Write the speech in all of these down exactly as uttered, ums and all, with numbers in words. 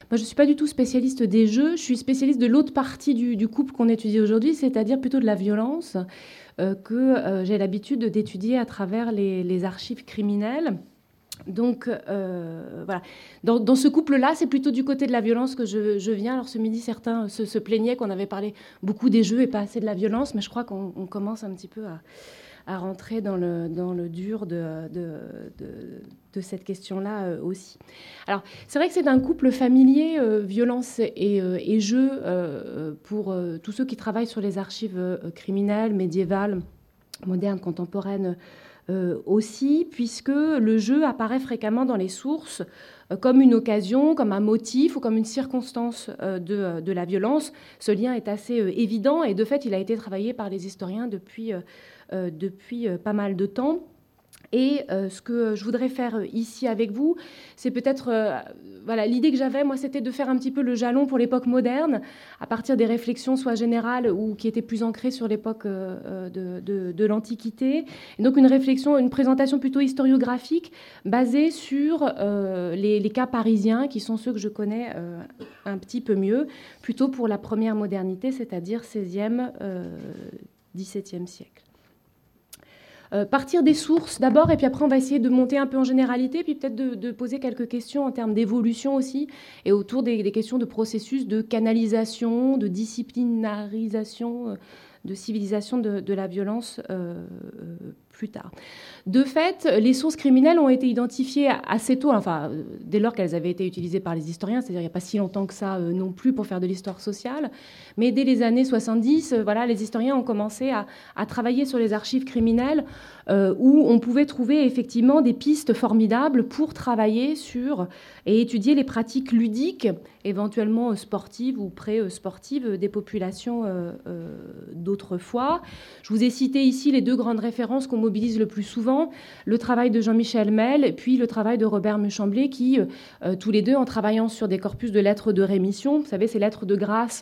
Moi, je ne suis pas du tout spécialiste des jeux, je suis spécialiste de l'autre partie du, du couple qu'on étudie aujourd'hui, c'est-à-dire plutôt de la violence, euh, que euh, j'ai l'habitude d'étudier à travers les, les archives criminelles. Donc, euh, voilà. Dans, dans ce couple-là, c'est plutôt du côté de la violence que je, je viens. Alors, ce midi, certains se, se plaignaient qu'on avait parlé beaucoup des jeux et pas assez de la violence, mais je crois qu'on on commence un petit peu à, à rentrer dans le, dans le dur de, de, de, de cette question-là euh, aussi. Alors, c'est vrai que c'est un couple familier, euh, violence et, euh, et jeu, euh, pour euh, tous ceux qui travaillent sur les archives euh, criminelles, médiévales, modernes, contemporaines, Euh, aussi, puisque le jeu apparaît fréquemment dans les sources euh, comme une occasion, comme un motif ou comme une circonstance euh, de, de la violence. Ce lien est assez euh, évident et de fait, il a été travaillé par les historiens depuis, euh, euh, depuis euh, pas mal de temps. Et euh, ce que je voudrais faire ici avec vous, c'est peut-être... Euh, voilà, l'idée que j'avais, moi, c'était de faire un petit peu le jalon pour l'époque moderne, à partir des réflexions soit générales ou qui étaient plus ancrées sur l'époque euh, de, de, de l'Antiquité. Et donc une réflexion, une présentation plutôt historiographique, basée sur euh, les, les cas parisiens, qui sont ceux que je connais euh, un petit peu mieux, plutôt pour la première modernité, c'est-à-dire seizième, euh, dix-septième siècle. Euh, partir des sources d'abord, et puis après on va essayer de monter un peu en généralité, puis peut-être de, de poser quelques questions en termes d'évolution aussi, et autour des, des questions de processus de canalisation, de disciplinarisation, de civilisation de, de la violence euh, plus tard. De fait, les sources criminelles ont été identifiées assez tôt, enfin, dès lors qu'elles avaient été utilisées par les historiens, c'est-à-dire il n'y a pas si longtemps que ça euh, non plus pour faire de l'histoire sociale, mais dès les années soixante-dix, euh, voilà, les historiens ont commencé à, à travailler sur les archives criminelles euh, où on pouvait trouver effectivement des pistes formidables pour travailler sur et étudier les pratiques ludiques, éventuellement sportives ou pré-sportives des populations euh, euh, d'autrefois. Je vous ai cité ici les deux grandes références qu'on mobilise le plus souvent, le travail de Jean-Michel Mel, puis le travail de Robert Muchemblé, qui, euh, tous les deux, en travaillant sur des corpus de lettres de rémission, vous savez, ces lettres de grâce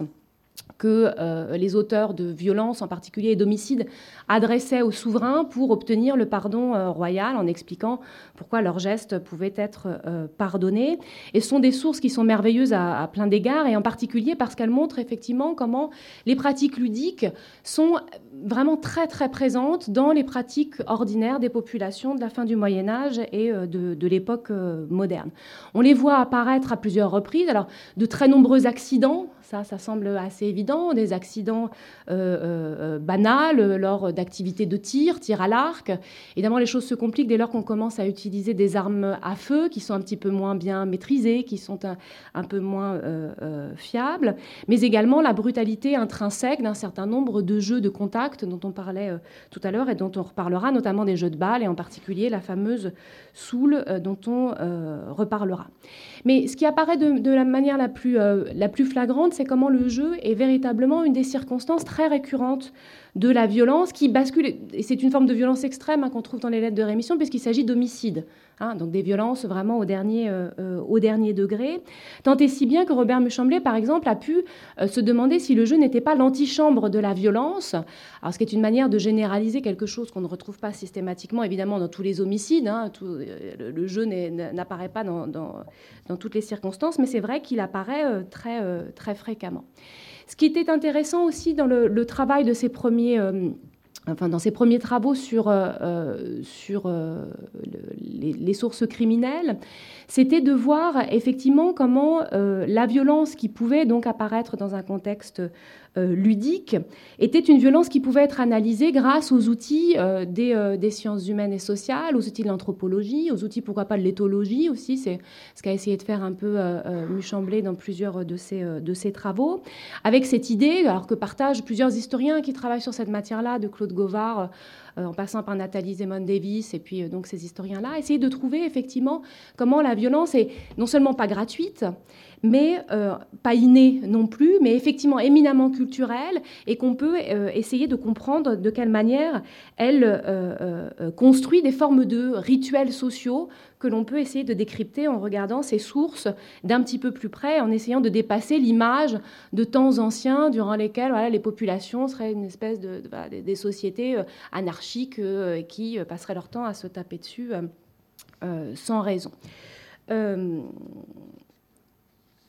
que euh, les auteurs de violences, en particulier et d'homicides, adressaient au souverain pour obtenir le pardon euh, royal, en expliquant pourquoi leurs gestes pouvaient être euh, pardonnés. Et ce sont des sources qui sont merveilleuses à, à plein d'égards, et en particulier parce qu'elles montrent effectivement comment les pratiques ludiques sont vraiment très très présentes dans les pratiques ordinaires des populations de la fin du Moyen-Âge et euh, de, de l'époque euh, moderne. On les voit apparaître à plusieurs reprises, alors de très nombreux accidents, ça, ça semble assez évident, des accidents euh, euh, banals lors d'activités de tir, tir à l'arc. Évidemment, les choses se compliquent dès lors qu'on commence à utiliser des armes à feu qui sont un petit peu moins bien maîtrisées, qui sont un, un peu moins euh, euh, fiables, mais également la brutalité intrinsèque d'un certain nombre de jeux de contact dont on parlait euh, tout à l'heure et dont on reparlera, notamment des jeux de balles et en particulier la fameuse soule euh, dont on euh, reparlera. Mais ce qui apparaît de, de la manière la plus, euh, la plus flagrante, c'est comment le jeu est véritablement une des circonstances très récurrentes de la violence qui bascule, et c'est une forme de violence extrême hein, qu'on trouve dans les lettres de rémission, puisqu'il s'agit d'homicide, hein, donc des violences vraiment au dernier, euh, euh, au dernier degré. Tant et si bien que Robert Muchemblé, par exemple, a pu euh, se demander si le jeu n'était pas l'antichambre de la violence, alors ce qui est une manière de généraliser quelque chose qu'on ne retrouve pas systématiquement, évidemment, dans tous les homicides. Hein, tout, le, le jeu n'apparaît pas dans, dans, dans toutes les circonstances, mais c'est vrai qu'il apparaît euh, très, euh, très fréquemment. Ce qui était intéressant aussi dans le, le travail de ces premiers, euh, enfin dans ces premiers travaux sur, euh, sur euh, le, les, les sources criminelles, c'était de voir effectivement comment euh, la violence qui pouvait donc apparaître dans un contexte euh, ludique était une violence qui pouvait être analysée grâce aux outils euh, des, euh, des sciences humaines et sociales, aux outils de l'anthropologie, aux outils pourquoi pas de l'éthologie aussi, c'est ce qu'a essayé de faire un peu euh, Muchemblé dans plusieurs de ses, euh, de ses travaux, avec cette idée, alors que partagent plusieurs historiens qui travaillent sur cette matière-là, de Claude Gauvard, euh, en passant par Nathalie Zemon-Davis, et puis euh, donc ces historiens-là, essayer de trouver effectivement comment la violence est non seulement pas gratuite, mais euh, pas innée non plus, mais effectivement éminemment culturelle, et qu'on peut euh, essayer de comprendre de quelle manière elle euh, euh, construit des formes de rituels sociaux que l'on peut essayer de décrypter en regardant ces sources d'un petit peu plus près, en essayant de dépasser l'image de temps anciens durant lesquels voilà, les populations seraient une espèce de, de voilà, des, des sociétés euh, anarchiques euh, qui euh, passeraient leur temps à se taper dessus euh, euh, sans raison. Euh,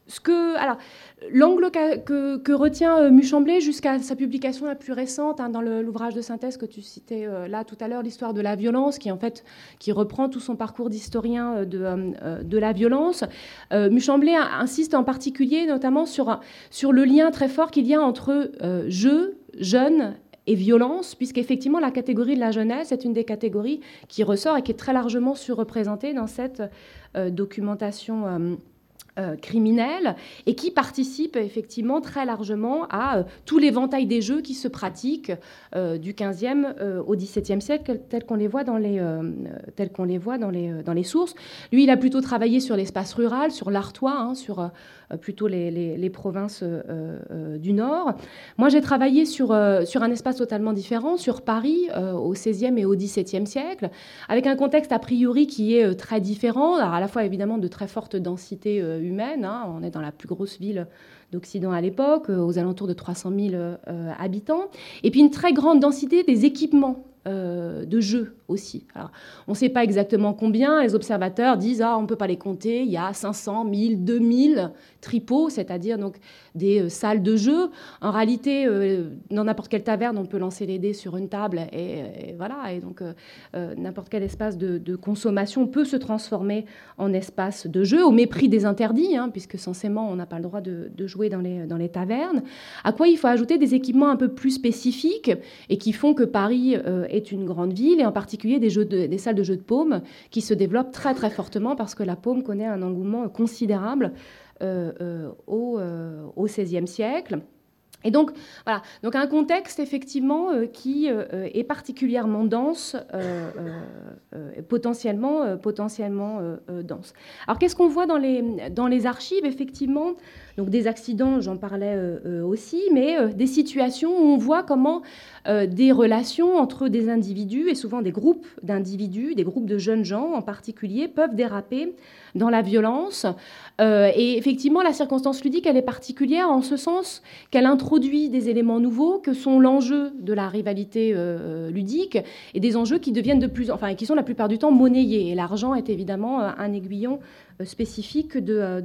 ce que, alors, l'angle que, que, que retient Muchemblé jusqu'à sa publication la plus récente, hein, dans le, l'ouvrage de synthèse que tu citais euh, là tout à l'heure, l'histoire de la violence, qui en fait qui reprend tout son parcours d'historien de, euh, de la violence, euh, Muchemblé insiste en particulier notamment sur, sur le lien très fort qu'il y a entre euh, jeu, jeune et violence, puisqu'effectivement la catégorie de la jeunesse est une des catégories qui ressort et qui est très largement surreprésentée dans cette euh, documentation euh, Euh, criminels et qui participent effectivement très largement à euh, tout l'éventail des jeux qui se pratiquent euh, du quinzième euh, au dix-septième siècle, tels qu'on les voit dans les, euh, tels qu'on les, voit dans les, euh, dans les sources. Lui, il a plutôt travaillé sur l'espace rural, sur l'Artois, hein, sur euh, plutôt les, les, les provinces euh, euh, du Nord. Moi, j'ai travaillé sur, euh, sur un espace totalement différent, sur Paris, euh, au seizième et au dix-septième siècle, avec un contexte a priori qui est euh, très différent, alors à la fois évidemment de très forte densité euh, humaine. Hein. On est dans la plus grosse ville d'Occident à l'époque, euh, aux alentours de trois cent mille euh, habitants. Et puis une très grande densité des équipements euh, de jeux aussi. Alors, on ne sait pas exactement combien. Les observateurs disent ah, on ne peut pas les compter. Il y a cinq cents, mille, deux mille tripots, c'est-à-dire donc des euh, salles de jeu. En réalité, euh, dans n'importe quelle taverne, on peut lancer les dés sur une table et, et voilà. Et donc, euh, euh, n'importe quel espace de, de consommation peut se transformer en espace de jeu, au mépris des interdits, hein, puisque censément, on n'a pas le droit de, de jouer dans les, dans les tavernes. À quoi il faut ajouter des équipements un peu plus spécifiques et qui font que Paris euh, est une grande ville, et en particulier des, jeux de, des salles de jeux de paume qui se développent très très fortement parce que la paume connaît un engouement considérable euh, euh, au, euh, au seizième siècle. Et donc, voilà, donc un contexte effectivement euh, qui euh, est particulièrement dense, euh, euh, potentiellement, euh, potentiellement euh, euh, dense. Alors, qu'est-ce qu'on voit dans les, dans les archives, effectivement? Donc, des accidents, j'en parlais euh, aussi, mais euh, des situations où on voit comment euh, des relations entre des individus, et souvent des groupes d'individus, des groupes de jeunes gens en particulier, peuvent déraper dans la violence. Euh, et effectivement, la circonstance ludique, elle est particulière en ce sens qu'elle introduit des éléments nouveaux que sont l'enjeu de la rivalité euh, ludique et des enjeux qui deviennent de plus, enfin, qui sont la plupart du temps monnayés. Et l'argent est évidemment un aiguillon spécifique de,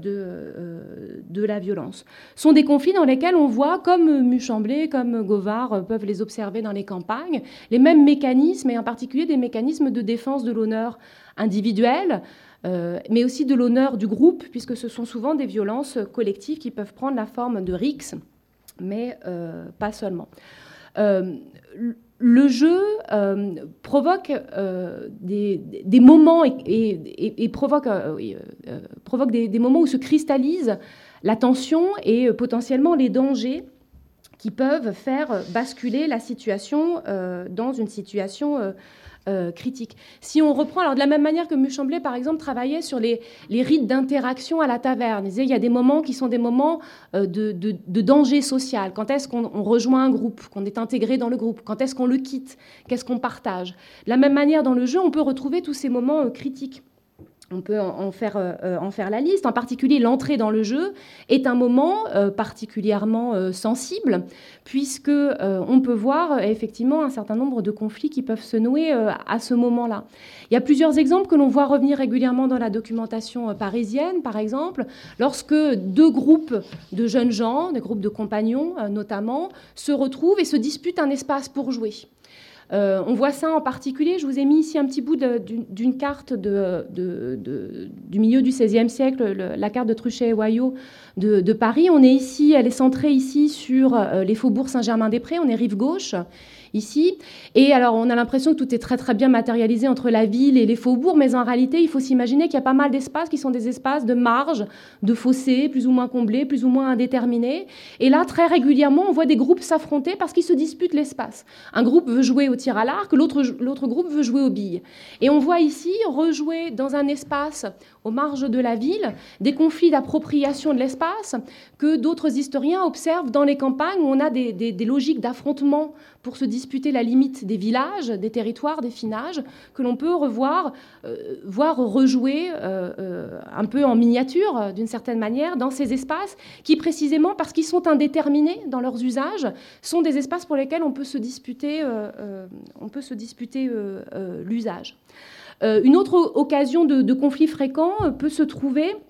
de, de la violence. Ce sont des conflits dans lesquels on voit, comme Muchemblé, comme Govard peuvent les observer dans les campagnes, les mêmes mécanismes, et en particulier des mécanismes de défense de l'honneur individuel, Euh, mais aussi de l'honneur du groupe, puisque ce sont souvent des violences collectives qui peuvent prendre la forme de rixes, mais euh, pas seulement. Euh, le jeu euh, provoque euh, des, des moments et, et, et provoque, euh, euh, provoque des, des moments où se cristallise la tension et euh, potentiellement les dangers qui peuvent faire basculer la situation euh, dans une situation euh, Euh, critique. Si on reprend, alors de la même manière que Muchemblé, par exemple, travaillait sur les, les rites d'interaction à la taverne. Il disait, il y a des moments qui sont des moments euh, de, de, de danger social. Quand est-ce qu'on on rejoint un groupe, qu'on est intégré dans le groupe? Quand est-ce qu'on le quitte? Qu'est-ce qu'on partage? De la même manière, dans le jeu, on peut retrouver tous ces moments euh, critiques. On peut en faire, euh, en faire la liste. En particulier, l'entrée dans le jeu est un moment euh, particulièrement euh, sensible, puisque euh, on peut voir euh, effectivement un certain nombre de conflits qui peuvent se nouer euh, à ce moment-là. Il y a plusieurs exemples que l'on voit revenir régulièrement dans la documentation euh, parisienne, par exemple, lorsque deux groupes de jeunes gens, des groupes de compagnons euh, notamment, se retrouvent et se disputent un espace pour jouer. Euh, on voit ça en particulier, je vous ai mis ici un petit bout de, d'une, d'une carte de, de, de, du milieu du seizième siècle, le, la carte de Truchet et Wayot de, de Paris. On est ici, elle est centrée ici sur euh, les faubourgs Saint-Germain-des-Prés, on est rive gauche ici. Et alors, on a l'impression que tout est très, très bien matérialisé entre la ville et les faubourgs, mais en réalité, il faut s'imaginer qu'il y a pas mal d'espaces qui sont des espaces de marge, de fossés, plus ou moins comblés, plus ou moins indéterminés. Et là, très régulièrement, on voit des groupes s'affronter parce qu'ils se disputent l'espace. Un groupe veut jouer au tir à l'arc, l'autre, l'autre groupe veut jouer aux billes. Et on voit ici rejouer dans un espace aux marges de la ville des conflits d'appropriation de l'espace que d'autres historiens observent dans les campagnes où on a des, des, des logiques d'affrontement pour se disputer la limite des villages, des territoires, des finages, que l'on peut revoir, euh, voir rejouer euh, euh, un peu en miniature, euh, d'une certaine manière, dans ces espaces qui, précisément parce qu'ils sont indéterminés dans leurs usages, sont des espaces pour lesquels on peut se disputer, euh, euh, on peut se disputer euh, euh, l'usage. Euh, une autre occasion de, de conflit fréquent peut se trouver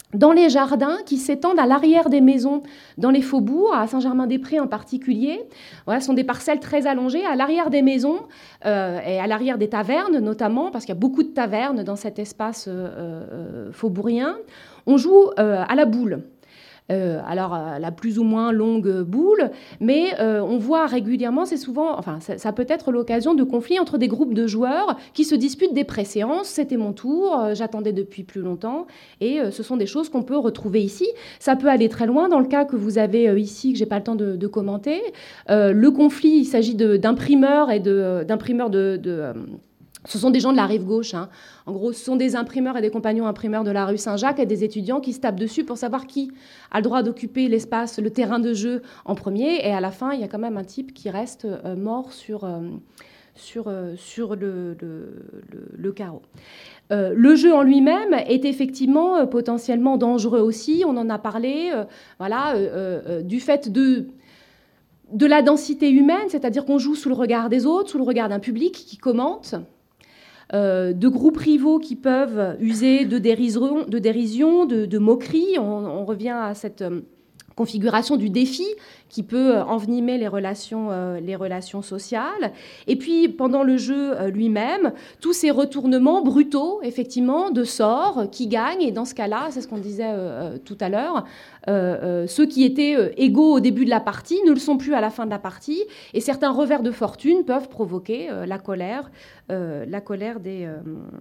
dans les jardins qui s'étendent à l'arrière des maisons, dans les faubourgs, à Saint-Germain-des-Prés en particulier. Voilà, ce sont des parcelles très allongées, à l'arrière des maisons euh, et à l'arrière des tavernes notamment, parce qu'il y a beaucoup de tavernes dans cet espace euh, euh, faubourien. On joue euh, à la boule. Euh, alors, euh, la plus ou moins longue boule, mais euh, on voit régulièrement, c'est souvent, enfin, ça, ça peut être l'occasion de conflits entre des groupes de joueurs qui se disputent des préséances. C'était mon tour, euh, j'attendais depuis plus longtemps, et euh, ce sont des choses qu'on peut retrouver ici. Ça peut aller très loin. Dans le cas que vous avez euh, ici, que j'ai pas le temps de, de commenter, euh, le conflit, il s'agit d'imprimeurs et de, d'imprimeurs de, de euh, ce sont des gens de la rive gauche. Hein. En gros, ce sont des imprimeurs et des compagnons imprimeurs de la rue Saint-Jacques et des étudiants qui se tapent dessus pour savoir qui a le droit d'occuper l'espace, le terrain de jeu en premier. Et à la fin, il y a quand même un type qui reste euh, mort sur, euh, sur, euh, sur le, le, le, le carreau. Euh, le jeu en lui-même est effectivement euh, potentiellement dangereux aussi. On en a parlé. Euh, voilà, euh, euh, du fait de... de la densité humaine, c'est-à-dire qu'on joue sous le regard des autres, sous le regard d'un public qui commente, euh, de groupes rivaux qui peuvent user de dérision, de, dérision, de, de moquerie. On, on revient à cette euh, configuration du défi qui peut envenimer les relations, euh, les relations sociales. Et puis, pendant le jeu euh, lui-même, tous ces retournements brutaux, effectivement, de sorts qui gagnent. Et dans ce cas-là, c'est ce qu'on disait euh, tout à l'heure, euh, euh, ceux qui étaient euh, égaux au début de la partie ne le sont plus à la fin de la partie. Et certains revers de fortune peuvent provoquer euh, la colère, euh, la colère des... Euh,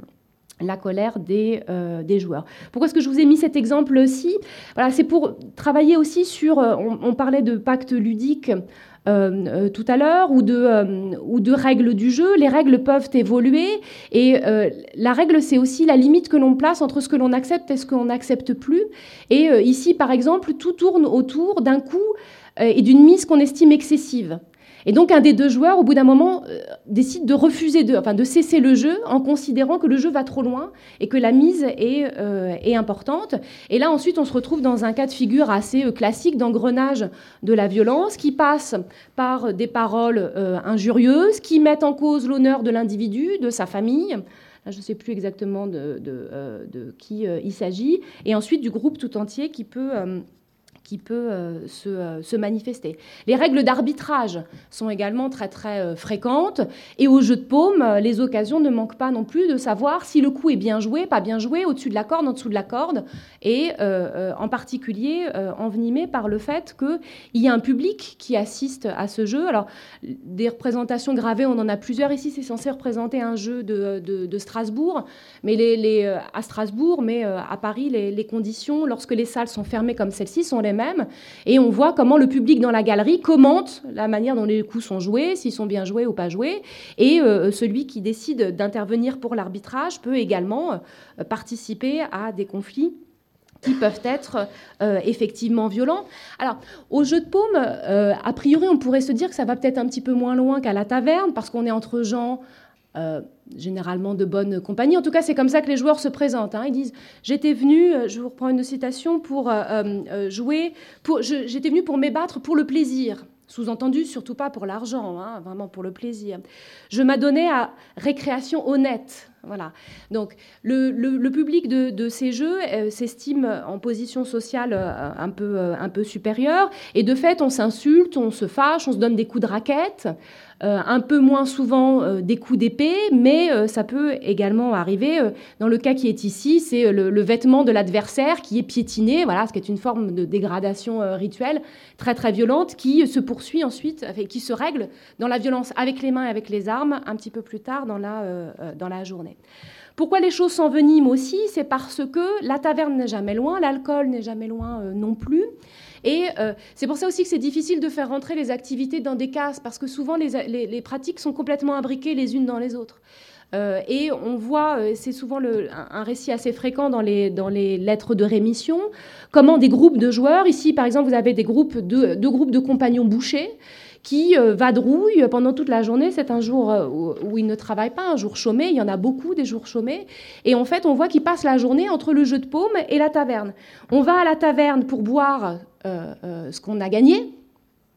la colère des, euh, des joueurs. Pourquoi est-ce que je vous ai mis cet exemple-ci ? Voilà, c'est pour travailler aussi sur... Euh, on, on parlait de pacte ludique euh, euh, tout à l'heure, ou de, euh, ou de règles du jeu. Les règles peuvent évoluer, et euh, la règle, c'est aussi la limite que l'on place entre ce que l'on accepte et ce qu'on n'accepte plus. Et euh, ici, par exemple, tout tourne autour d'un coup euh, et d'une mise qu'on estime excessive. Et donc, un des deux joueurs, au bout d'un moment, euh, décide de refuser, de, enfin, de cesser le jeu en considérant que le jeu va trop loin et que la mise est, euh, est importante. Et là, ensuite, on se retrouve dans un cas de figure assez euh, classique d'engrenage de la violence qui passe par des paroles euh, injurieuses, qui mettent en cause l'honneur de l'individu, de sa famille. Là, je ne sais plus exactement de, de, euh, de qui euh, il s'agit. Et ensuite, du groupe tout entier qui peut... Euh, qui peut euh, se, euh, se manifester. Les règles d'arbitrage sont également très, très euh, fréquentes. Et au jeu de paume, euh, les occasions ne manquent pas non plus de savoir si le coup est bien joué, pas bien joué, au-dessus de la corde, en dessous de la corde, et euh, euh, en particulier euh, envenimé par le fait qu'il y a un public qui assiste à ce jeu. Alors, des représentations gravées, on en a plusieurs ici. C'est censé représenter un jeu de, de, de Strasbourg, mais les, les, euh, à Strasbourg, mais euh, à Paris, les, les conditions, lorsque les salles sont fermées comme celle-ci, sont les même, et on voit comment le public dans la galerie commente la manière dont les coups sont joués, s'ils sont bien joués ou pas joués, et euh, celui qui décide d'intervenir pour l'arbitrage peut également euh, participer à des conflits qui peuvent être euh, effectivement violents. Alors, au jeu de paume, euh, a priori, on pourrait se dire que ça va peut-être un petit peu moins loin qu'à la taverne, parce qu'on est entre gens... Euh, généralement de bonne compagnie. En tout cas, c'est comme ça que les joueurs se présentent. Hein. Ils disent « J'étais venu, je vous reprends une citation, pour euh, euh, jouer, pour, je, j'étais venu pour m'ébattre pour le plaisir. » Sous-entendu, surtout pas pour l'argent, hein, vraiment pour le plaisir. Je m'adonnais à récréation honnête. Voilà. Donc, le, le, le public de, de ces jeux euh, s'estime en position sociale euh, un, peu, euh, un peu supérieure. Et de fait, on s'insulte, on se fâche, on se donne des coups de raquette. Euh, un peu moins souvent euh, des coups d'épée, mais euh, ça peut également arriver. Euh, dans le cas qui est ici, c'est le, le vêtement de l'adversaire qui est piétiné, voilà, ce qui est une forme de dégradation euh, rituelle très très violente qui se poursuit ensuite, enfin, qui se règle dans la violence avec les mains et avec les armes un petit peu plus tard dans la, euh, dans la journée. Pourquoi les choses s'enveniment aussi ? C'est parce que la taverne n'est jamais loin, l'alcool n'est jamais loin euh, non plus. Et euh, c'est pour ça aussi que c'est difficile de faire rentrer les activités dans des cases, parce que souvent les, les, les pratiques sont complètement imbriquées les unes dans les autres. Euh, et on voit, euh, c'est souvent le, un, un récit assez fréquent dans les, dans les lettres de rémission, comment des groupes de joueurs, ici par exemple vous avez des groupes de, deux groupes de compagnons bouchés, qui euh, vadrouillent pendant toute la journée. C'est un jour euh, où, où ils ne travaillent pas, un jour chômé. Il y en a beaucoup, des jours chômés. Et en fait, on voit qu'ils passent la journée entre le jeu de paume et la taverne. On va à la taverne pour boire euh, euh, ce qu'on a gagné.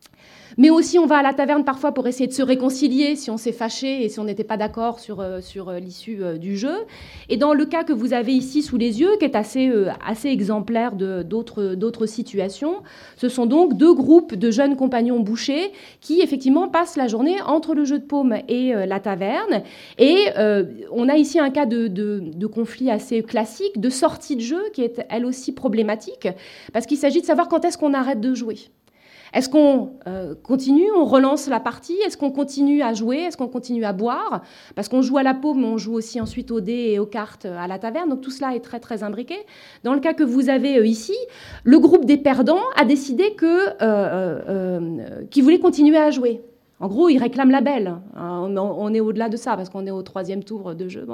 Mais aussi, on va à la taverne parfois pour essayer de se réconcilier si on s'est fâché et si on n'était pas d'accord sur, euh, sur euh, l'issue euh, du jeu. Et dans le cas que vous avez ici sous les yeux, qui est assez, euh, assez exemplaire de, d'autres, d'autres situations, ce sont donc deux groupes de jeunes compagnons bouchers qui, effectivement, passent la journée entre le jeu de paume et euh, la taverne. Et euh, on a ici un cas de, de, de conflit assez classique, de sortie de jeu, qui est elle aussi problématique, parce qu'il s'agit de savoir quand est-ce qu'on arrête de jouer. Est-ce qu'on euh, continue, on relance la partie? Est-ce qu'on continue à jouer? Est-ce qu'on continue à boire? Parce qu'on joue à la paume, mais on joue aussi ensuite aux dés et aux cartes à la taverne. Donc tout cela est très, très imbriqué. Dans le cas que vous avez euh, ici, le groupe des perdants a décidé que, euh, euh, euh, qu'il voulait continuer à jouer. En gros, ils réclament la belle. On, on est au-delà de ça, parce qu'on est au troisième tour de jeu. Bon.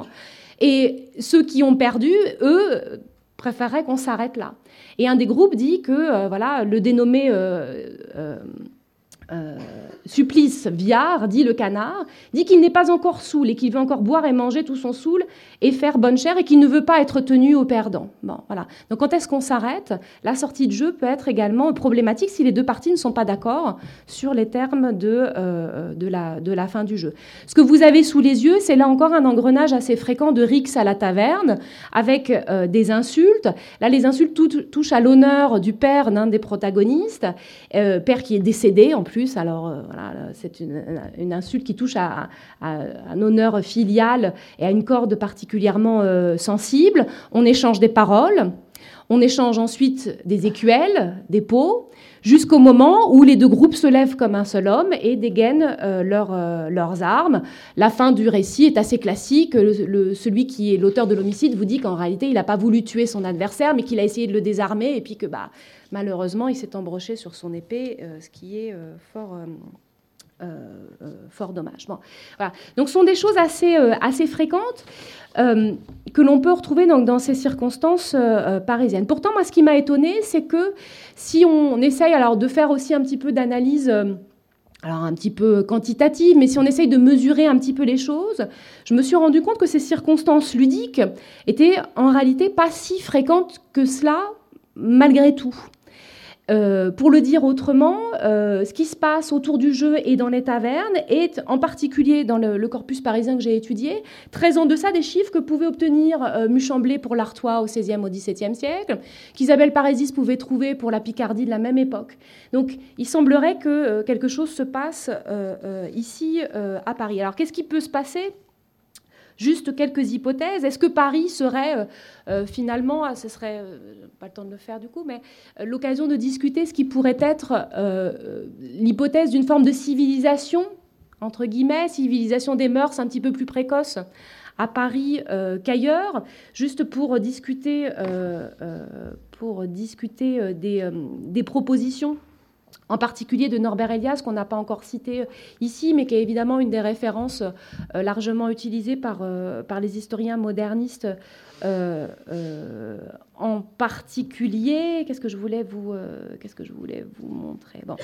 Et ceux qui ont perdu, eux, préféraient qu'on s'arrête là. Et un des groupes dit que euh, voilà, le dénommé euh, euh, euh, Supplice Viard, dit le canard, dit qu'il n'est pas encore saoul et qu'il veut encore boire et manger tout son saoul et faire bonne chère et qu'il ne veut pas être tenu au perdant. Bon, voilà. Donc quand est-ce qu'on s'arrête? La sortie de jeu peut être également problématique si les deux parties ne sont pas d'accord sur les termes de, euh, de, la, de la fin du jeu. Ce que vous avez sous les yeux, c'est là encore un engrenage assez fréquent de rixe à la taverne avec euh, des insultes. Là, les insultes tout, touchent à l'honneur du père d'un des protagonistes, euh, père qui est décédé en plus, alors euh, voilà, c'est une, une insulte qui touche à, à, à un honneur filial et à une corde particulièrement euh, sensible. On échange des paroles, on échange ensuite des écuelles, des pots, jusqu'au moment où les deux groupes se lèvent comme un seul homme et dégainent euh, leur, euh, leurs armes. La fin du récit est assez classique. Le, le, celui qui est l'auteur de l'homicide vous dit qu'en réalité, il n'a pas voulu tuer son adversaire, mais qu'il a essayé de le désarmer et puis que bah, malheureusement, il s'est embroché sur son épée, euh, ce qui est euh, fort... Euh, Euh, euh, fort dommage. Bon, voilà. Donc, ce sont des choses assez, euh, assez fréquentes euh, que l'on peut retrouver donc, dans ces circonstances euh, parisiennes. Pourtant, moi, ce qui m'a étonnée, c'est que si on essaye alors, de faire aussi un petit peu d'analyse, euh, alors un petit peu quantitative, mais si on essaye de mesurer un petit peu les choses, je me suis rendu compte que ces circonstances ludiques étaient en réalité pas si fréquentes que cela, malgré tout. Euh, pour le dire autrement, euh, ce qui se passe autour du jeu et dans les tavernes est, en particulier dans le, le corpus parisien que j'ai étudié, très en deçà des chiffres que pouvait obtenir euh, Muchemblé pour l'Artois au seizième, au dix-septième siècle, qu'Isabelle Parésis pouvait trouver pour la Picardie de la même époque. Donc, il semblerait que euh, quelque chose se passe euh, euh, ici euh, à Paris. Alors, qu'est-ce qui peut se passer ? Juste quelques hypothèses. Est-ce que Paris serait euh, euh, finalement, ce serait euh, pas le temps de le faire du coup, mais euh, l'occasion de discuter ce qui pourrait être euh, l'hypothèse d'une forme de civilisation, entre guillemets, civilisation des mœurs un petit peu plus précoce à Paris euh, qu'ailleurs, juste pour discuter, euh, euh, pour discuter euh, des, euh, des propositions, en particulier de Norbert Elias, qu'on n'a pas encore cité ici, mais qui est évidemment une des références euh, largement utilisées par, euh, par les historiens modernistes, euh, euh, en particulier. Qu'est-ce que je voulais vous, euh, qu'est-ce que je voulais vous montrer ? Bon.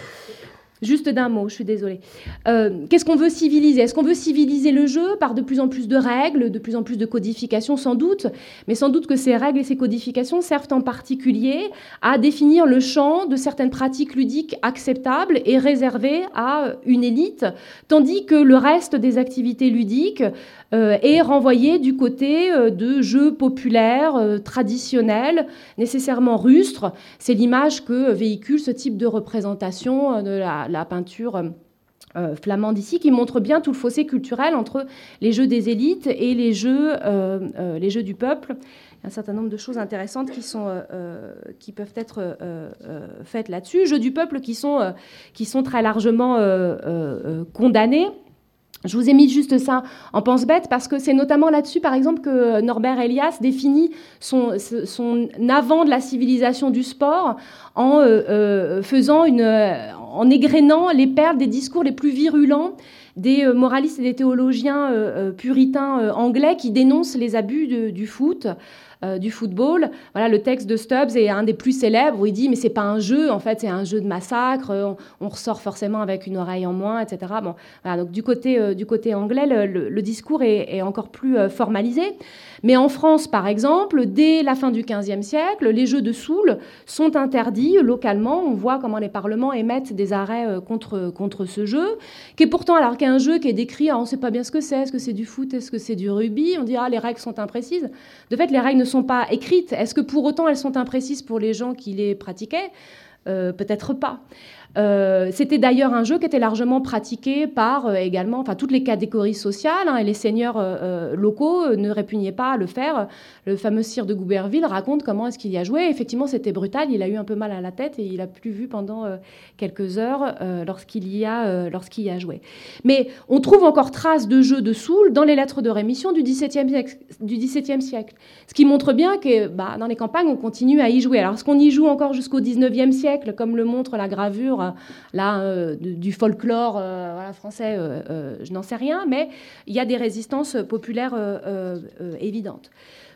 Juste d'un mot, je suis désolée. Euh, qu'est-ce qu'on veut civiliser ? Est-ce qu'on veut civiliser le jeu par de plus en plus de règles, de plus en plus de codifications, sans doute, mais sans doute que ces règles et ces codifications servent en particulier à définir le champ de certaines pratiques ludiques acceptables et réservées à une élite, tandis que le reste des activités ludiques euh, est renvoyé du côté euh, de jeux populaires, euh, traditionnels, nécessairement rustres. C'est l'image que véhicule ce type de représentation euh, de la la peinture euh, flamande ici, qui montre bien tout le fossé culturel entre les jeux des élites et les jeux, euh, euh, les jeux du peuple. Il y a un certain nombre de choses intéressantes qui, sont, euh, qui peuvent être euh, euh, faites là-dessus. Jeux du peuple qui sont, euh, qui sont très largement euh, euh, condamnés. Je vous ai mis juste ça en pense-bête parce que c'est notamment là-dessus, par exemple, que Norbert Elias définit son, son avant de la civilisation du sport en euh, faisant une, en égrénant les perles des discours les plus virulents des moralistes et des théologiens euh, puritains euh, anglais qui dénoncent les abus de, du foot, euh, du football. Voilà, le texte de Stubbs est un des plus célèbres où il dit mais c'est pas un jeu, en fait c'est un jeu de massacre, on, on ressort forcément avec une oreille en moins, et cetera. Bon, voilà, donc du côté, euh, du côté anglais, le, le, le discours est, est encore plus euh, formalisé. Mais en France, par exemple, dès la fin du quinzième siècle, les jeux de Soule sont interdits localement. On voit comment les parlements émettent des arrêts euh, contre, contre ce jeu, qui est pourtant, alors qu'un jeu qui est décrit, ah, on ne sait pas bien ce que c'est, est-ce que c'est du foot, est-ce que c'est du rugby, on dit ah, les règles sont imprécises. De fait, les règles ne sont pas écrites. Est-ce que pour autant elles sont imprécises pour les gens qui les pratiquaient ? euh, Peut-être pas. Euh, c'était d'ailleurs un jeu qui était largement pratiqué par euh, également, enfin toutes les catégories sociales, hein, et les seigneurs euh, locaux euh, ne répugnaient pas à le faire. Le fameux sire de Gouberville raconte comment est-ce qu'il y a joué. Effectivement, c'était brutal. Il a eu un peu mal à la tête et il a plus vu pendant euh, quelques heures euh, lorsqu'il y a euh, lorsqu'il y a joué. Mais on trouve encore trace de jeux de Soule dans les lettres de rémission du dix-septième siècle, ce qui montre bien que bah, dans les campagnes on continue à y jouer. Alors est-ce qu'on y joue encore jusqu'au dix-neuvième siècle, comme le montre la gravure là, euh, du folklore euh, voilà, français, euh, euh, je n'en sais rien, mais il y a des résistances populaires euh, euh, évidentes.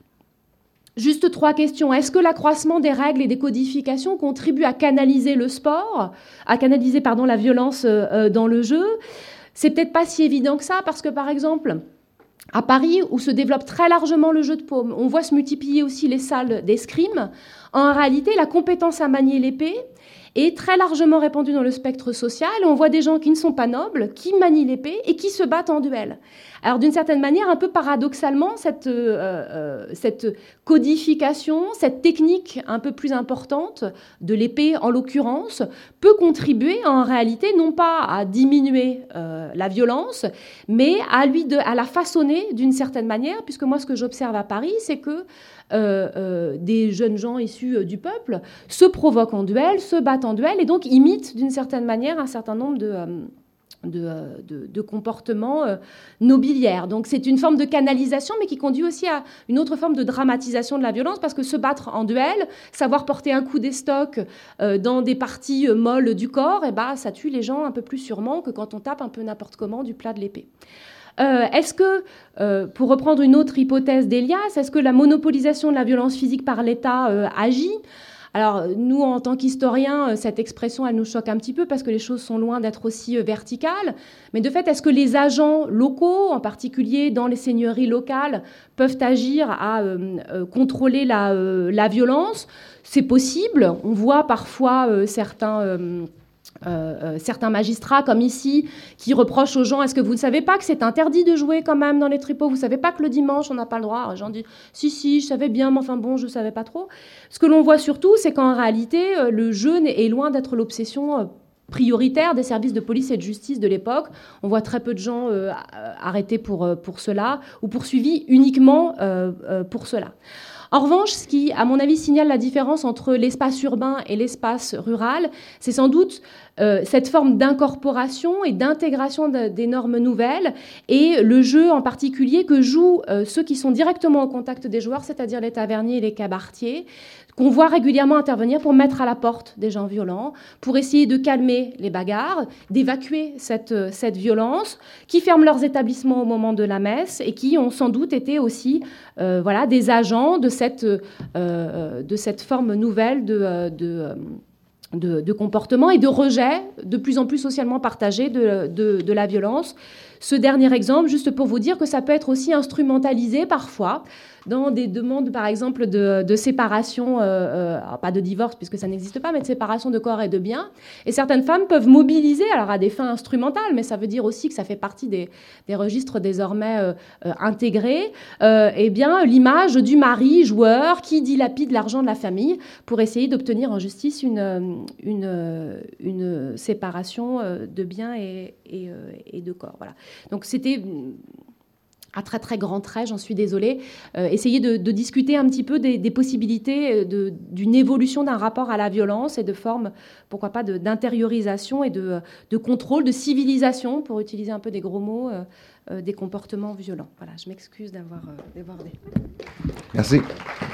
Juste trois questions. Est-ce que l'accroissement des règles et des codifications contribue à canaliser le sport, à canaliser pardon, la violence euh, dans le jeu ? C'est peut-être pas si évident que ça, parce que par exemple, à Paris, où se développe très largement le jeu de paume, on voit se multiplier aussi les salles d'escrime. En réalité, la compétence à manier l'épée est très largement répandue dans le spectre social. On voit des gens qui ne sont pas nobles, qui manient l'épée et qui se battent en duel. Alors d'une certaine manière, un peu paradoxalement, cette, euh, euh, cette codification, cette technique un peu plus importante de l'épée en l'occurrence, peut contribuer en réalité non pas à diminuer euh, la violence, mais à, lui de, à la façonner d'une certaine manière, puisque moi ce que j'observe à Paris, c'est que Euh, euh, des jeunes gens issus euh, du peuple se provoquent en duel, se battent en duel et donc imitent d'une certaine manière un certain nombre de, euh, de, euh, de, de comportements euh, nobiliaires. Donc c'est une forme de canalisation mais qui conduit aussi à une autre forme de dramatisation de la violence, parce que se battre en duel, savoir porter un coup d'estoc euh, dans des parties euh, molles du corps, et bah, ça tue les gens un peu plus sûrement que quand on tape un peu n'importe comment du plat de l'épée. Euh, est-ce que, euh, pour reprendre une autre hypothèse d'Elias, est-ce que la monopolisation de la violence physique par l'État euh, agit ? Alors, nous, en tant qu'historiens, cette expression, elle nous choque un petit peu parce que les choses sont loin d'être aussi verticales. Mais de fait, est-ce que les agents locaux, en particulier dans les seigneuries locales, peuvent agir à euh, euh, contrôler la, euh, la violence ? C'est possible. On voit parfois euh, certains... Euh, Euh, euh, certains magistrats, comme ici, qui reprochent aux gens, est-ce que vous ne savez pas que c'est interdit de jouer quand même dans les tripots ? Vous ne savez pas que le dimanche, on n'a pas le droit ? Les gens disent, si, si, je savais bien, mais enfin bon, je ne savais pas trop. Ce que l'on voit surtout, c'est qu'en réalité, euh, le jeu est loin d'être l'obsession euh, prioritaire des services de police et de justice de l'époque. On voit très peu de gens euh, arrêtés pour, pour cela, ou poursuivis uniquement euh, euh, pour cela. En revanche, ce qui, à mon avis, signale la différence entre l'espace urbain et l'espace rural, c'est sans doute euh, cette forme d'incorporation et d'intégration de, des normes nouvelles et le jeu en particulier que jouent euh, ceux qui sont directement au contact des joueurs, c'est-à-dire les taverniers et les cabaretiers, qu'on voit régulièrement intervenir pour mettre à la porte des gens violents, pour essayer de calmer les bagarres, d'évacuer cette, cette violence, qui ferment leurs établissements au moment de la messe et qui ont sans doute été aussi euh, voilà, des agents de cette, euh, de cette forme nouvelle de, de, de, de comportement et de rejet de plus en plus socialement partagé de, de, de la violence. Ce dernier exemple, juste pour vous dire que ça peut être aussi instrumentalisé parfois dans des demandes, par exemple, de, de séparation, euh, euh, pas de divorce puisque ça n'existe pas, mais de séparation de corps et de biens. Et certaines femmes peuvent mobiliser, alors à des fins instrumentales, mais ça veut dire aussi que ça fait partie des, des registres désormais euh, euh, intégrés, euh, eh bien, l'image du mari joueur qui dilapide l'argent de la famille pour essayer d'obtenir en justice une, une, une séparation de biens et, et, et de corps. Voilà. Donc c'était... à très très grand trait, j'en suis désolée, euh, essayer de, de discuter un petit peu des, des possibilités de, d'une évolution d'un rapport à la violence et de forme, pourquoi pas, de, d'intériorisation et de, de contrôle, de civilisation, pour utiliser un peu des gros mots, euh, euh, des comportements violents. Voilà, je m'excuse d'avoir euh, débordé. Merci.